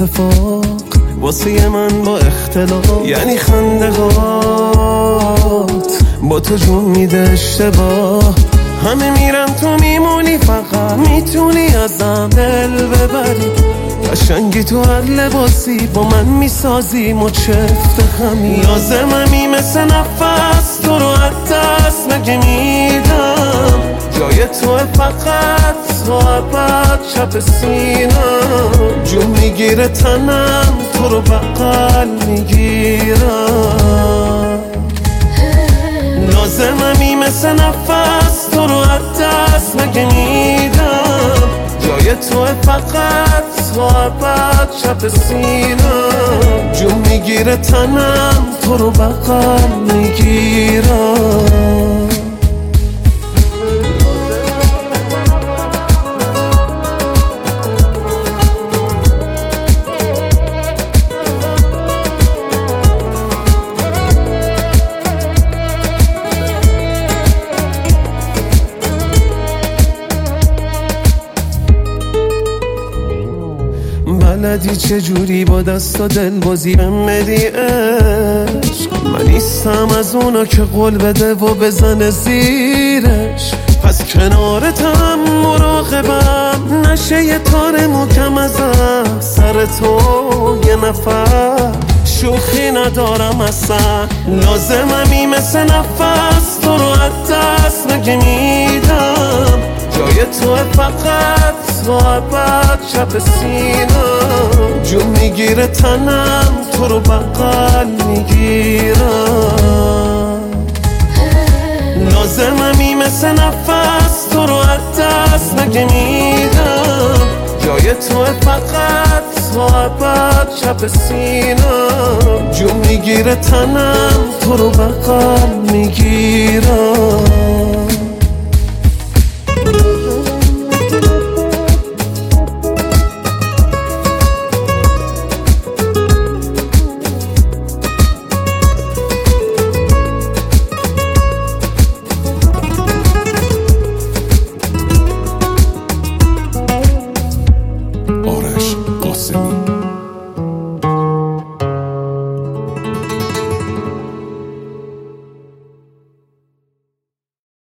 اتفاق واسه من با اختلاف، یعنی خندهات با تو جون میده اشتباه. همه میرن تو میمونی، فقط میتونی ازم دل ببری. قشنگی تو هر لباسی با من میسازی مچفت خمی. لازممی مثل نفس تو رو از دست مگه میدم. جای تو فقط تا ابد چپ سینم. جون میگیره تنم تو رو بغل میگیرم. لازممی مثل نفس تو رو از دست مگه میدم. جای تو فقط تا ابد چپ سینم. جون میگیره تنم تو رو بغل میگیرم. بلدی چجوری با دست و دل بازی بمدی عشق. من نیستم از اونا که قول بده و بزنه زیرش. پس کنارتم مراقبم نشه یه تار محکم ازم. سر تو یه نفر شوخی ندارم اصلا. لازممی مثل نفس تو رو از دست مگه میدم. جای تو فقط تا ابد چپ سینم. جون میگیره تنم تو رو بغل میگیرم. لازممی مثل نفس تو رو از دست مگه میدم. جای تو فقط تا ابد چپ سینم. جون میگیره تنم تو رو بغل میگیرم.